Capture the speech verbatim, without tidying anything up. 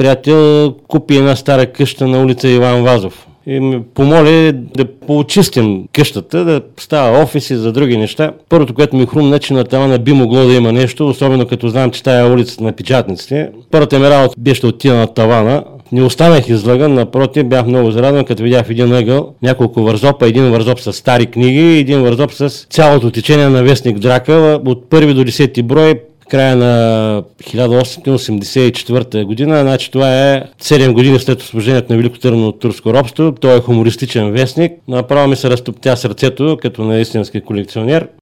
приятел купи една стара къща на улица Иван Вазов. И ме помоли да поочистим къщата, да става офиси за други неща. Първото, което ми хрумна, че на тавана би могло да има нещо, особено като знам, че тая улицата на печатниците. Първата ми работа беше да отида на тавана. Не останах излаган, напротив, бях много зарадван, като видях в един ъгъл няколко вързопа, един вързоп с стари книги и един вързоп с цялото течение на вестник Дракъл от първи до десети брой, края на хиляда осемстотин осемдесет и четвърта година, значи това е седем години след освобождението на Велико Търново от турско робство. Той е хумористичен вестник. Направо ми се разтоптя сърцето, като на истински колекционер.